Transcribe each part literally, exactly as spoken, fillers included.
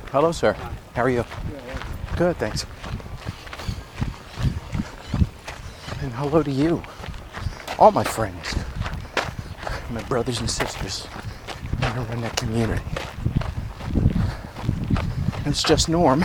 Hello, sir. How are you? Good, thanks. And hello to you, all my friends, my brothers and sisters in the redneck community. It's just Norm,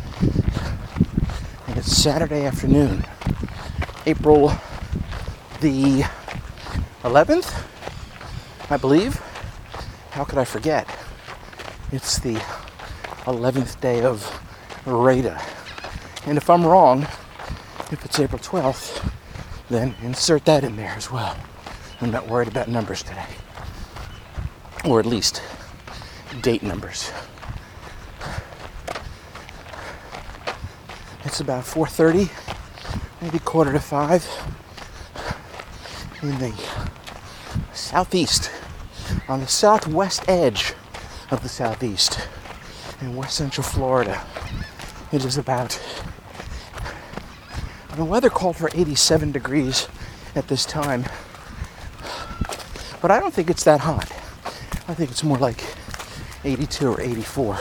and it's Saturday afternoon, April the eleventh, I believe. How could I forget? It's the eleventh day of Rada. And if I'm wrong, if it's April twelfth, then insert that in there as well. I'm not worried about numbers today. Or at least date numbers. It's about four thirty, maybe quarter to five in the southeast, on the southwest edge of the southeast in west central Florida. It is about, the weather called for eighty-seven degrees at this time, but I don't think it's that hot. I think it's more like eighty-two or eighty-four.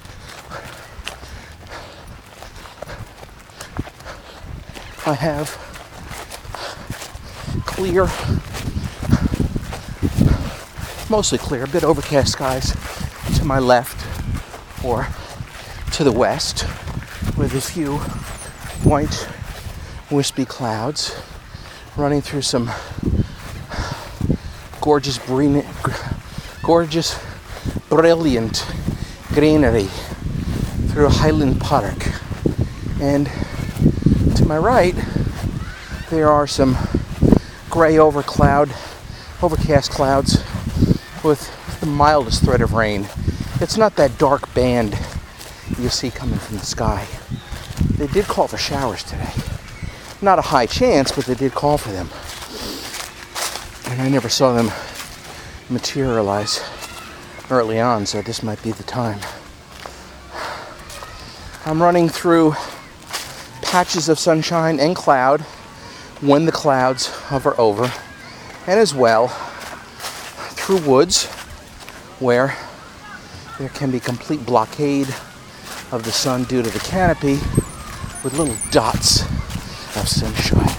I have clear, mostly clear, a bit overcast skies to my left or to the west, with a few white wispy clouds running through some gorgeous, green, gorgeous, brilliant greenery through Highland Park. And to my right, there are some gray over cloud, overcast clouds with the mildest threat of rain. It's not that dark band you see coming from the sky. They did call for showers today. Not a high chance, but they did call for them. And I never saw them materialize early on, so this might be the time. I'm running through patches of sunshine and cloud when the clouds hover over, and as well through woods where there can be complete blockade of the sun due to the canopy with little dots of sunshine.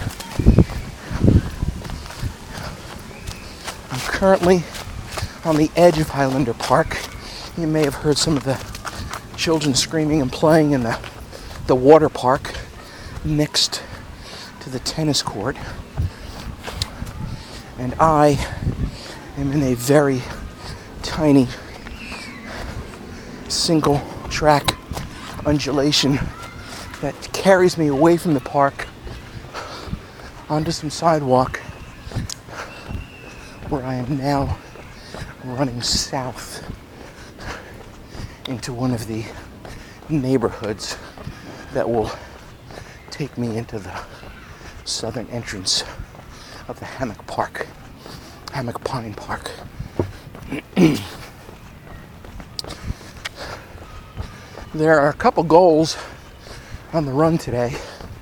I'm currently on the edge of Highlander Park. You may have heard some of the children screaming and playing in the, the water park next to the tennis court. And I am in a very tiny single track undulation that carries me away from the park onto some sidewalk where I am now running south into one of the neighborhoods that will take me into the southern entrance of the Hammock Park, Hammock Pine Park. There are a couple goals on the run today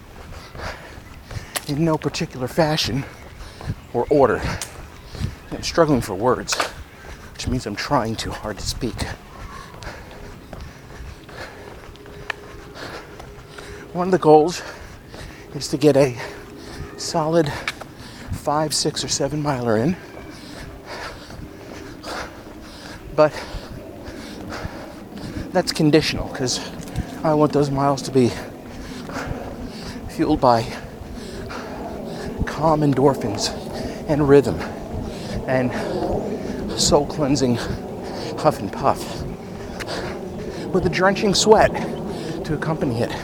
in no particular fashion or order. I'm struggling for words, which means I'm trying too hard to speak. One of the goals is to get a solid five, six, or seven miler in. But that's conditional, because I want those miles to be fueled by calm endorphins and rhythm and soul cleansing huff and puff with a drenching sweat to accompany it.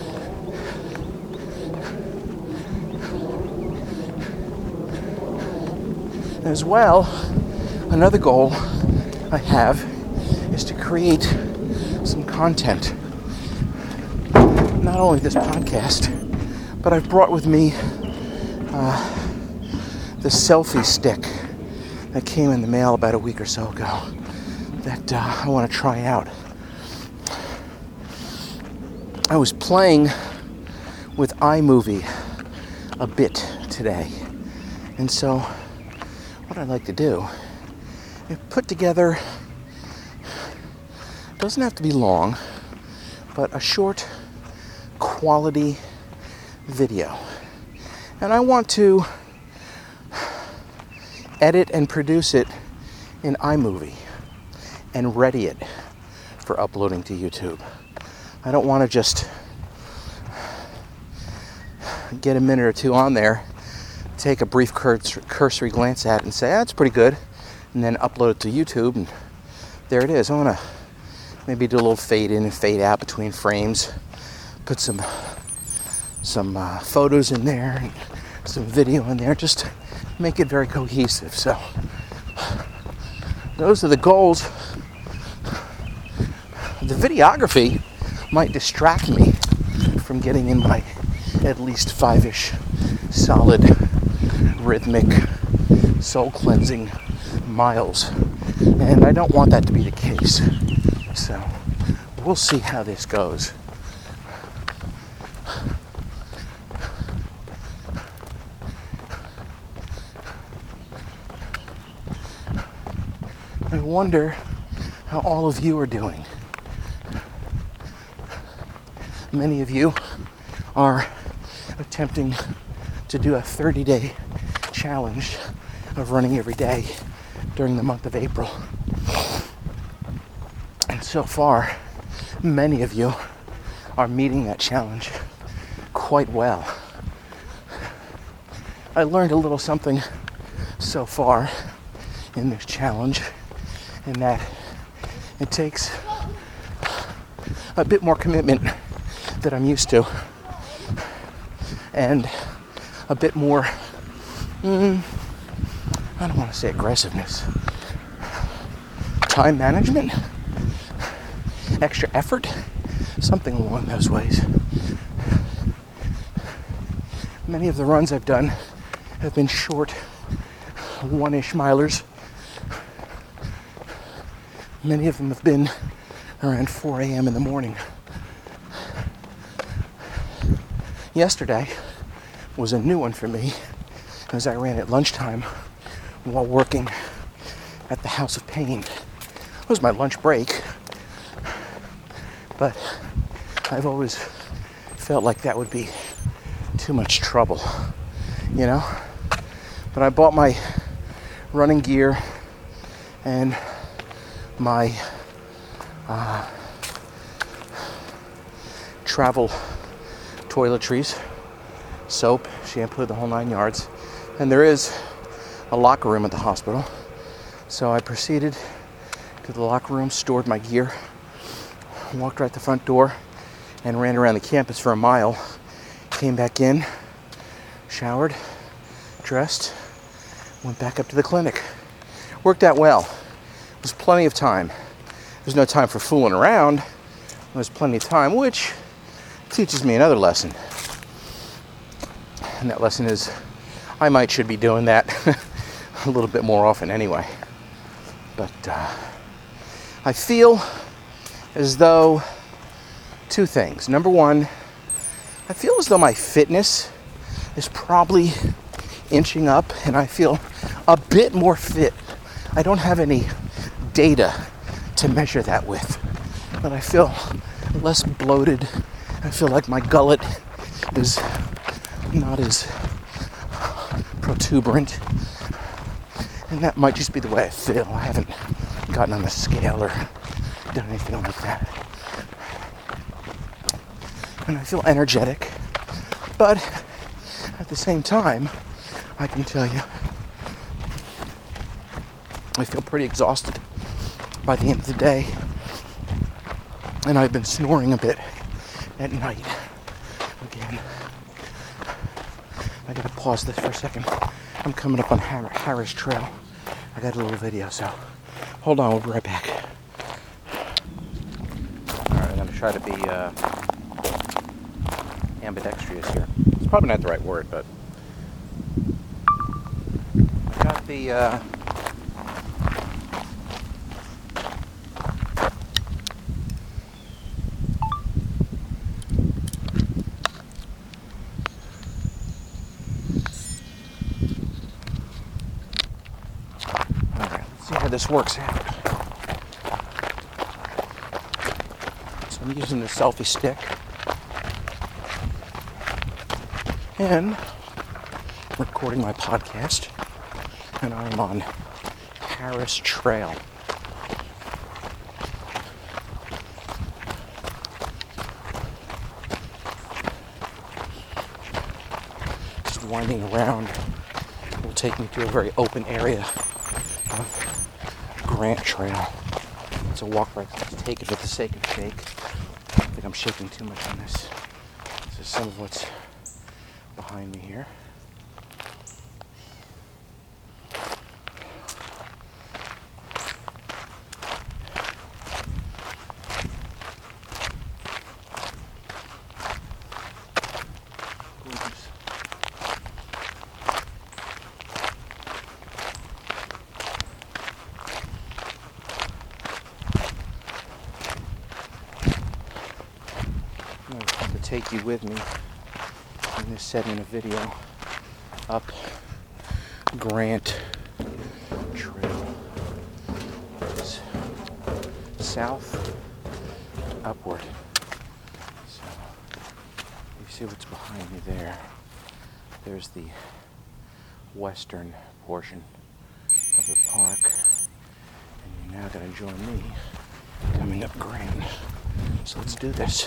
As well, another goal I have is to create some content. Not only this podcast, but I've brought with me uh, the selfie stick that came in the mail about a week or so ago that uh, I want to try out. I was playing with iMovie a bit today, and so what I'd like to do is put together, doesn't have to be long, but a short quality video. And I want to edit and produce it in iMovie and ready it for uploading to YouTube. I don't want to just get a minute or two on there, take a brief curs- cursory glance at it and say, that's pretty good, and then upload it to YouTube, and there it is. I want to maybe do a little fade in and fade out between frames, put some some uh, photos in there, and some video in there, just to make it very cohesive. So those are the goals. The videography might distract me from getting in my at least five-ish solid, rhythmic, soul-cleansing miles. And I don't want that to be the case. So we'll see how this goes. I wonder how all of you are doing. Many of you are attempting to do a thirty-day challenge of running every day during the month of April. And so far, many of you are meeting that challenge quite well. I learned a little something so far in this challenge, in that it takes a bit more commitment that I'm used to, and a bit more, mm, I don't want to say aggressiveness, time management, extra effort, something along those ways. Many of the runs I've done have been short, one-ish milers. Many of them have been around four a.m. in the morning. Yesterday was a new one for me, as I ran at lunchtime while working at the House of Pain. It was my lunch break, but I've always felt like that would be too much trouble, you know? But I bought my running gear and my uh, travel toiletries, soap, shampoo, the whole nine yards. And there is a locker room at the hospital. So I proceeded to the locker room, stored my gear, walked right the front door, and ran around the campus for a mile. Came back in, showered, dressed, went back up to the clinic. Worked out well. There was plenty of time. There's no time for fooling around. There's plenty of time, which teaches me another lesson. And that lesson is I might should be doing that a little bit more often anyway. But uh, I feel as though two things. Number one, I feel as though my fitness is probably inching up, and I feel a bit more fit. I don't have any data to measure that with, but I feel less bloated. I feel like my gullet is not as protuberant, and that might just be the way I feel. I haven't gotten on the scale or done anything like that. And I feel energetic, but at the same time, I can tell you, I feel pretty exhausted by the end of the day, and I've been snoring a bit at night. Again, I gotta pause this for a second. I'm coming up on Har- Harris Trail. I got a little video, so hold on, we'll be right back. Alright, I'm gonna try to be uh, ambidextrous here. It's probably not the right word, but I got the uh, Alright, let's see how this works out. So I'm using the selfie stick. And recording my podcast. And I'm on Harris Trail. Just winding around will take me to a very open area of Grant Trail. It's a walk where I just take it for the sake of shake. I don't think I'm shaking too much on this. This is some of what's behind me here. Gorgeous. I'm going to have to take you with me in this setting of video up Grant Trail. It's south upward. So you see what's behind me there. There's the western portion of the park. And you're now going to join me coming up Grant. So let's do this.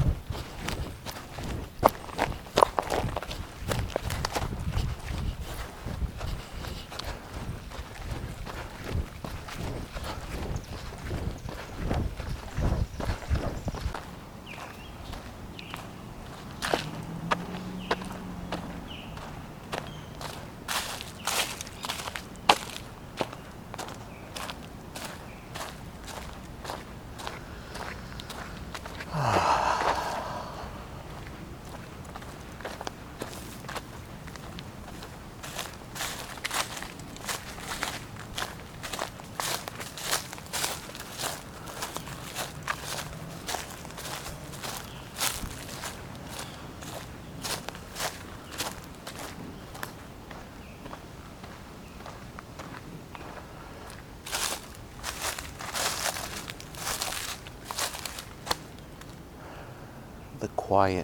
The quiet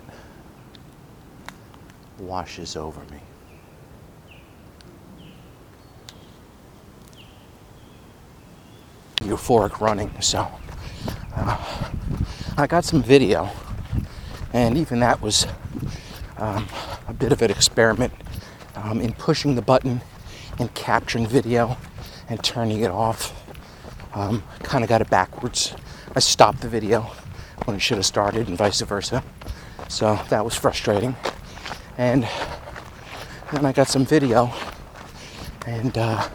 washes over me. Euphoric running, so uh, I got some video, and even that was um, a bit of an experiment um, in pushing the button and capturing video and turning it off. Um, kind of got it backwards. I stopped the video when it should have started, and vice versa. So that was frustrating. And then I got some video, and uh,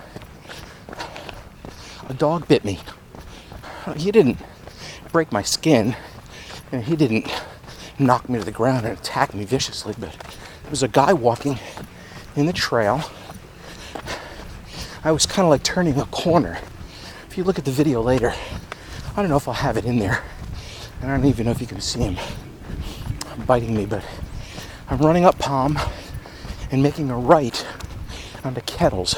a dog bit me. He didn't break my skin, and he didn't knock me to the ground and attack me viciously, but it was a guy walking in the trail. I was kind of like turning a corner. If you look at the video later, I don't know if I'll have it in there. I don't even know if you can see him biting me, but I'm running up Palm and making a right onto Kettles.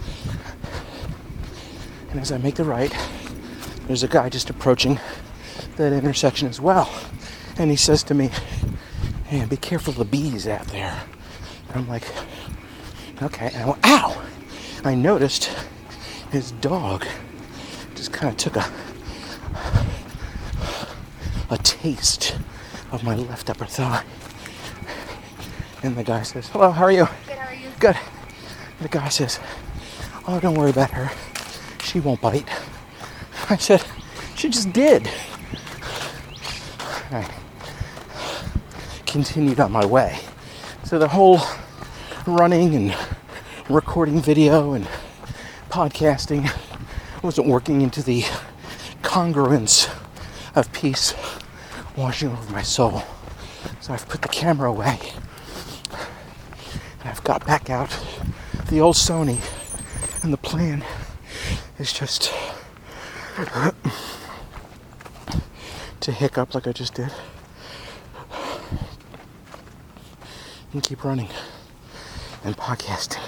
And as I make the right, there's a guy just approaching that intersection as well. And he says to me, "Hey, be careful of the bees out there." And I'm like, okay. And I went, ow! I noticed his dog just kind of took a a taste of my left upper thigh. And the guy says, "Hello, how are you?" Good, how are you? Good. The guy says, "Oh, don't worry about her. She won't bite." I said, "She just did." I continued on my way. So the whole running and recording video and podcasting wasn't working into the congruence of peace washing over my soul. So I've put the camera away, and I've got back out the old Sony, and the plan is just to hiccup like I just did and keep running and podcasting.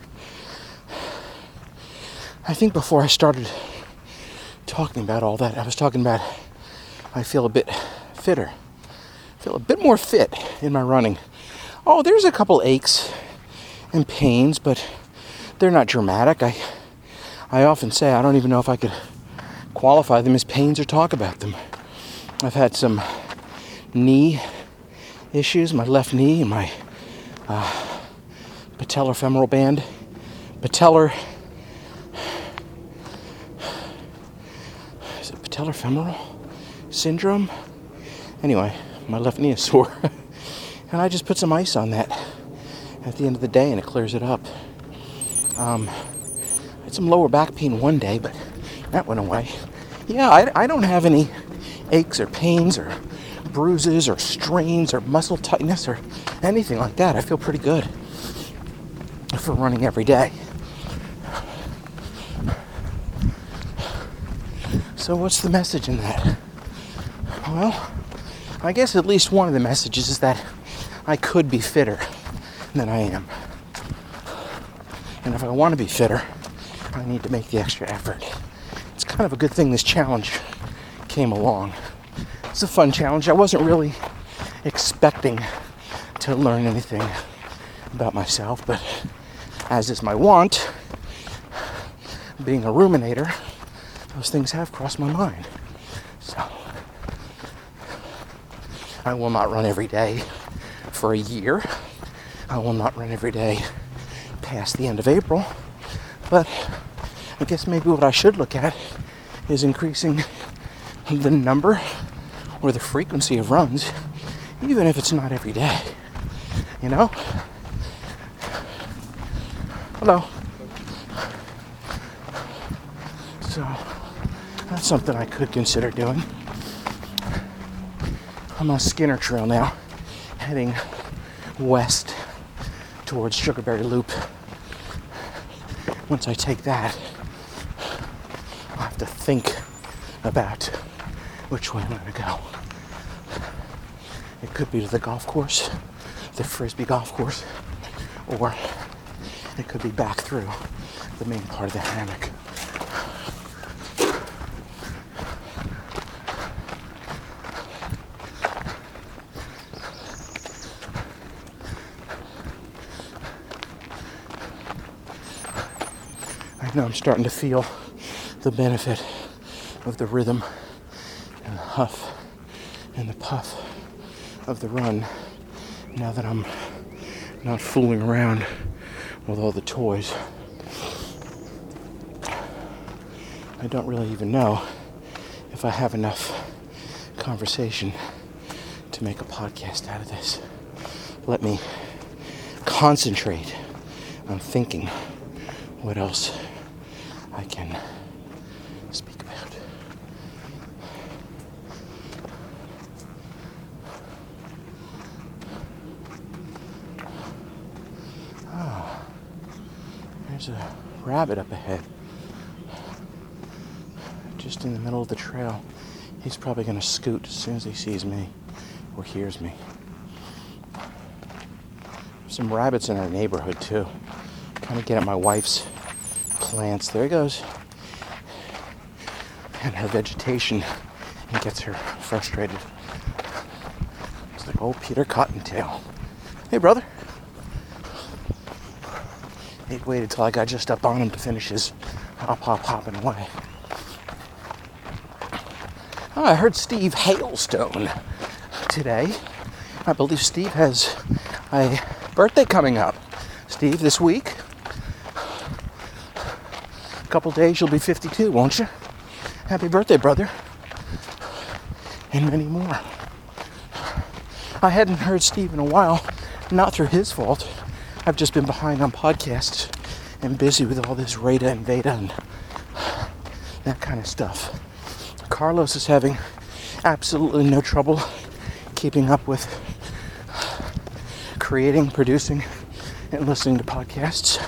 I think before I started talking about all that, I was talking about I feel a bit fitter. I feel a bit more fit in my running. Oh, there's a couple aches and pains, but they're not dramatic. I I often say I don't even know if I could qualify them as pains or talk about them. I've had some knee issues, my left knee and my uh, patellar femoral band. Patellar... Is it patellar femoral syndrome? Anyway, my left knee is sore. And I just put some ice on that at the end of the day and it clears it up. Um, I had some lower back pain one day, but that went away. Yeah, I, I don't have any aches or pains or bruises or strains or muscle tightness or anything like that. I feel pretty good for running every day. So what's the message in that? Well, I guess at least one of the messages is that I could be fitter than I am. And if I want to be fitter, I need to make the extra effort. It's kind of a good thing this challenge came along. It's a fun challenge. I wasn't really expecting to learn anything about myself, but as is my wont, being a ruminator, those things have crossed my mind. So, I will not run every day for a year. I will not run every day past the end of April. But I guess maybe what I should look at is increasing the number or the frequency of runs, even if it's not every day. You know? Hello. So, that's something I could consider doing. I'm on Skinner Trail now, heading west towards Sugarberry Loop. Once I take that, I'll have to think about which way I'm going to go. It could be to the golf course, the Frisbee golf course, or it could be back through the main part of the hammock. I know I'm starting to feel the benefit of the rhythm and the huff and the puff of the run now that I'm not fooling around with all the toys. I don't really even know if I have enough conversation to make a podcast out of this. Let me concentrate on thinking what else I can speak about. Oh, there's a rabbit up ahead. Just in the middle of the trail. He's probably going to scoot as soon as he sees me or hears me. There's some rabbits in our neighborhood too. Trying to get at my wife's plants. There he goes. And her vegetation, it gets her frustrated. It's like old Peter Cottontail. Hey, brother. He waited till I got just up on him to finish his hop, hop, hopping away. Oh, I heard Steve Hailstone today. I believe Steve has a birthday coming up. Steve, this week. A couple days you'll be fifty-two, won't you? Happy birthday, brother. And many more. I hadn't heard Steve in a while. Not through his fault. I've just been behind on podcasts and busy with all this Rada and Veda and that kind of stuff. Carlos is having absolutely no trouble keeping up with creating, producing, and listening to podcasts.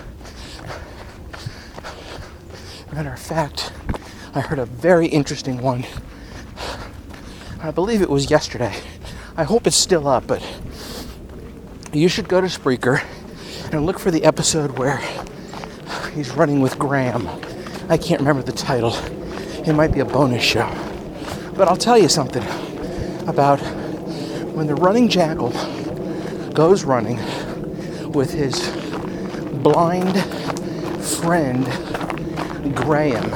Matter of fact, I heard a very interesting one. I believe it was yesterday. I hope it's still up, but you should go to Spreaker and look for the episode where he's running with Graham. I can't remember the title. It might be a bonus show. But I'll tell you something. about when the running jackal goes running with his blind friend Graham.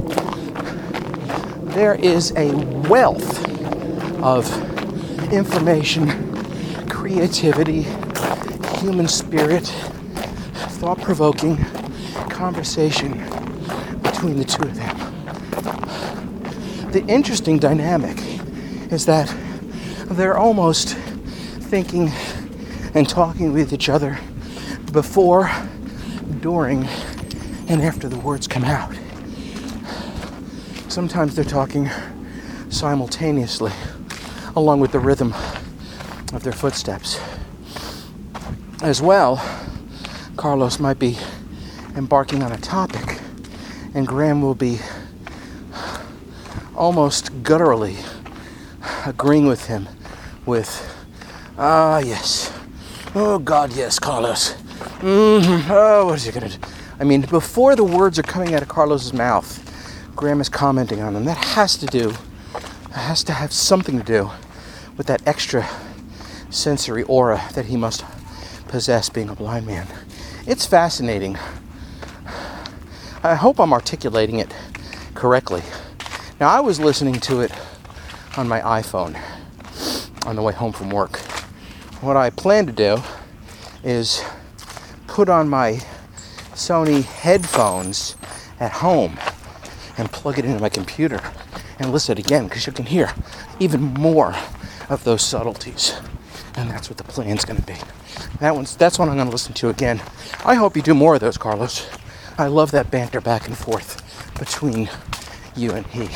There is a wealth of information, creativity, human spirit, thought-provoking conversation between the two of them. The interesting dynamic is that they're almost thinking and talking with each other before, during, and after the words come out. Sometimes they're talking simultaneously, along with the rhythm of their footsteps. As well, Carlos might be embarking on a topic, and Graham will be almost gutturally agreeing with him with, ah, yes. Oh, God, yes, Carlos. Mm-hmm. Oh, what is he going to do? I mean, before the words are coming out of Carlos's mouth, Graham is commenting on them. That has to do, has to have something to do with that extra sensory aura that he must possess being a blind man. It's fascinating. I hope I'm articulating it correctly. Now, I was listening to it on my iPhone on the way home from work. What I plan to do is put on my Sony headphones at home and plug it into my computer and listen again, because you can hear even more of those subtleties. And that's what the plan's going to be. That one's that's what I'm going to listen to again. I hope you do more of those, Carlos. I love that banter back and forth between you and he.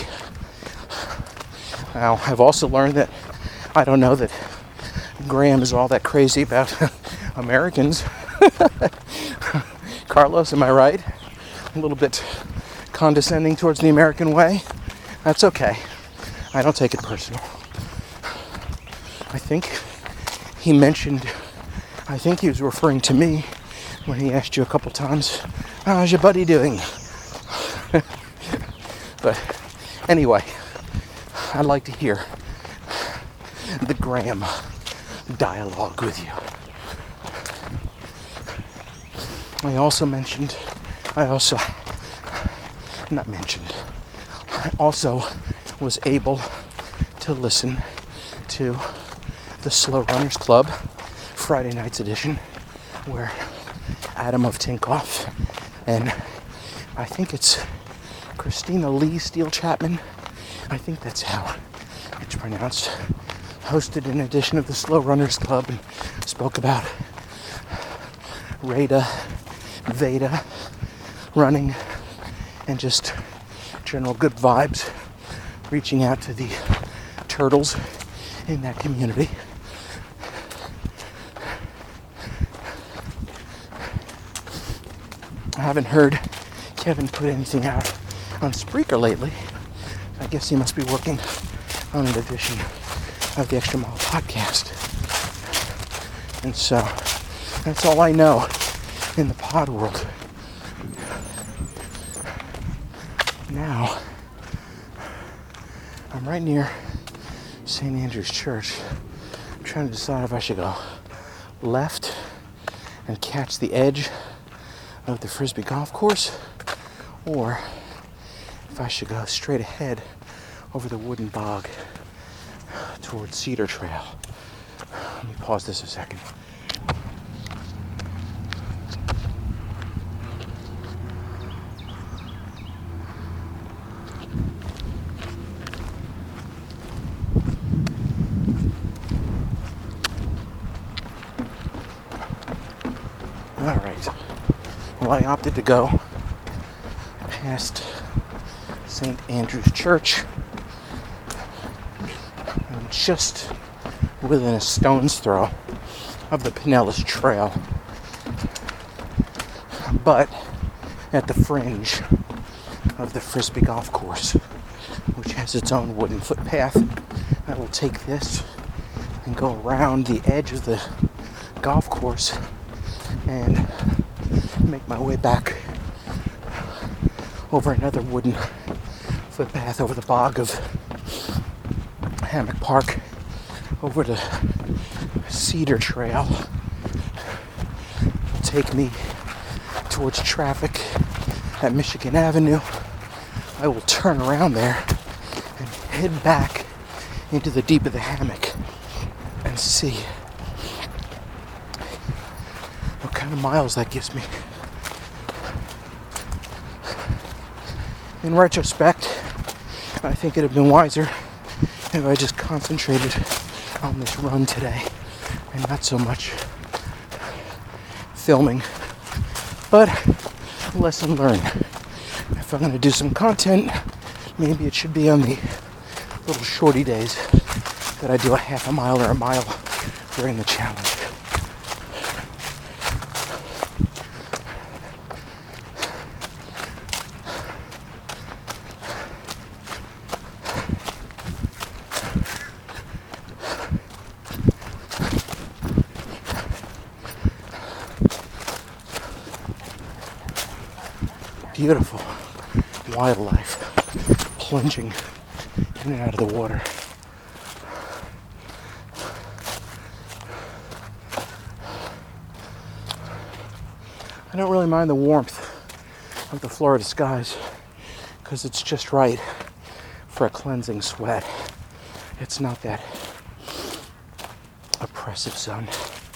Now, I've also learned that I don't know that Graham is all that crazy about Americans. Carlos, am I right? A little bit condescending towards the American way. That's okay. I don't take it personal. I think he mentioned, I think he was referring to me when he asked you a couple times, how's your buddy doing? But anyway, I'd like to hear the Graham dialogue with you. I also mentioned, I also, not mentioned, I also was able to listen to the Slow Runners Club Friday Night's edition, where Adam of Tinkoff and I think it's Christina Lee Steele Chapman, I think that's how it's pronounced, hosted an edition of the Slow Runners Club and spoke about Rada, Veda, running, and just general good vibes, reaching out to the turtles in that community. I haven't heard Kevin put anything out on Spreaker lately. I guess he must be working on an edition of the Extra Mile podcast. And so, that's all I know in the pod world. Now, I'm right near Saint Andrew's Church. I'm trying to decide if I should go left and catch the edge of the Frisbee golf course, or if I should go straight ahead over the wooden bog towards Cedar Trail. Let me pause this a second. All right. Well, I opted to go past Saint Andrew's Church. I'm just within a stone's throw of the Pinellas Trail, but at the fringe of the Frisbee golf course, which has its own wooden footpath. I will take this and go around the edge of the golf course and make my way back over another wooden footpath over the bog of Hammock Park over to Cedar Trail. It'll take me towards traffic at Michigan Avenue. I will turn around there and head back into the deep of the hammock and see what kind of miles that gives me. In retrospect, I think it'd have been wiser if I just concentrated on this run today and not so much filming. But lesson learned. If I'm going to do some content, maybe it should be on the little shorty days that I do a half a mile or a mile during the challenge. Beautiful wildlife plunging in and out of the water. I don't really mind the warmth of the Florida skies because it's just right for a cleansing sweat. It's not that oppressive sun.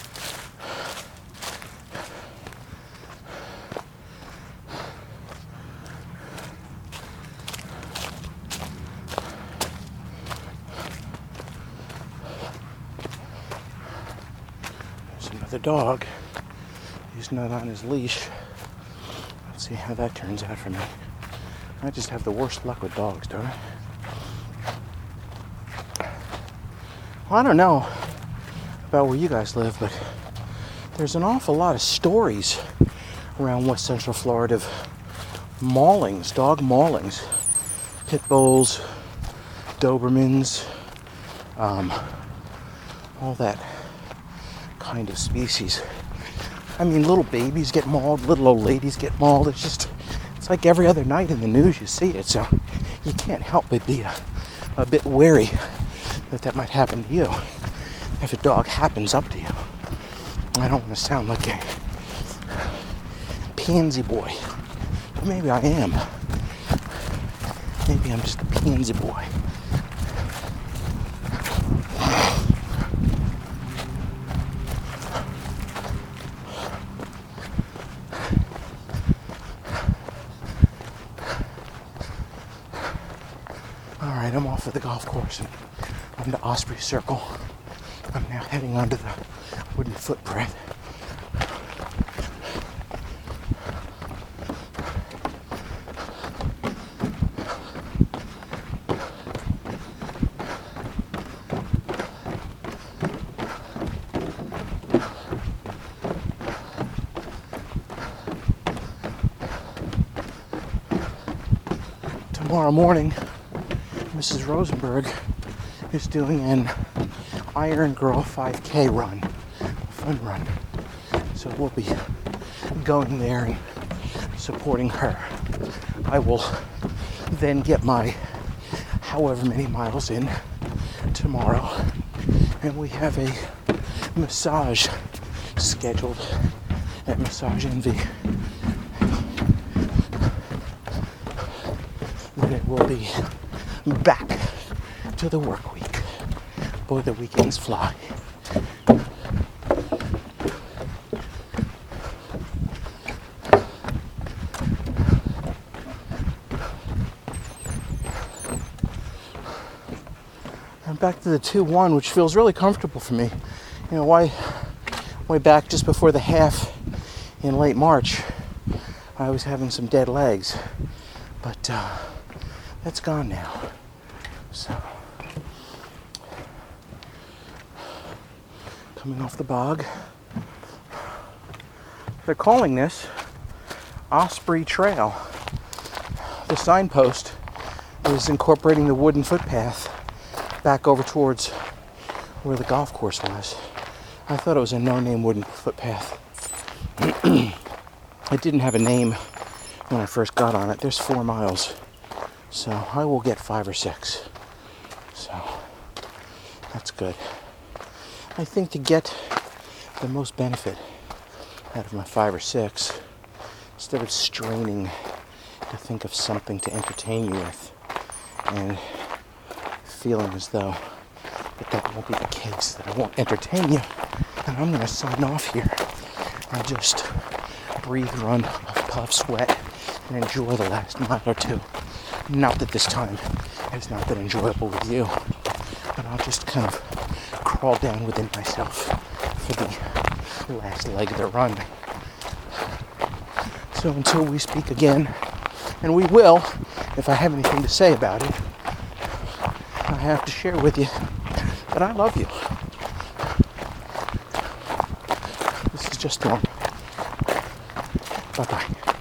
The dog, he's not on his leash. Let's see how that turns out for me. I just have the worst luck with dogs, don't I? Well, I don't know about where you guys live, but there's an awful lot of stories around West Central Florida of maulings, dog maulings, pit bulls, Dobermans, um, all that kind of species. I mean, little babies get mauled, little old ladies get mauled. It's just, it's like every other night in the news you see it, so you can't help but be a, a bit wary that that might happen to you if a dog happens up to you. I don't want to sound like a pansy boy, but maybe I am. Maybe I'm just a pansy boy. Alright, I'm off of the golf course and I'm to Osprey Circle. I'm now heading onto the wooden footprint. Tomorrow morning, Missus Rosenberg is doing an Iron Girl five K run, a fun run. So we'll be going there and supporting her. I will then get my however many miles in tomorrow. And we have a massage scheduled at Massage Envy. Then it will be back to the work week. Boy, the weekends fly. I'm back to the two one, which feels really comfortable for me. You know, why way back just before the half in late March, I was having some dead legs, but uh, that's gone now. So, coming off the bog. They're calling this Osprey Trail. The signpost is incorporating the wooden footpath back over towards where the golf course was. I thought it was a no-name wooden footpath. It didn't have a name when I first got on it. There's four miles. So I will get five or six. So that's good. I think to get the most benefit out of my five or six, instead of straining to think of something to entertain you with and feeling as though that that won't be the case, that I won't entertain you, and I'm going to sign off here and just breathe, run, puff, sweat, and enjoy the last mile or two. Not that this time has not been enjoyable with you, but I'll just kind of crawl down within myself for the last leg of the run. So until we speak again, and we will, if I have anything to say about it, I have to share with you that I love you. This is just Norm. Bye-bye.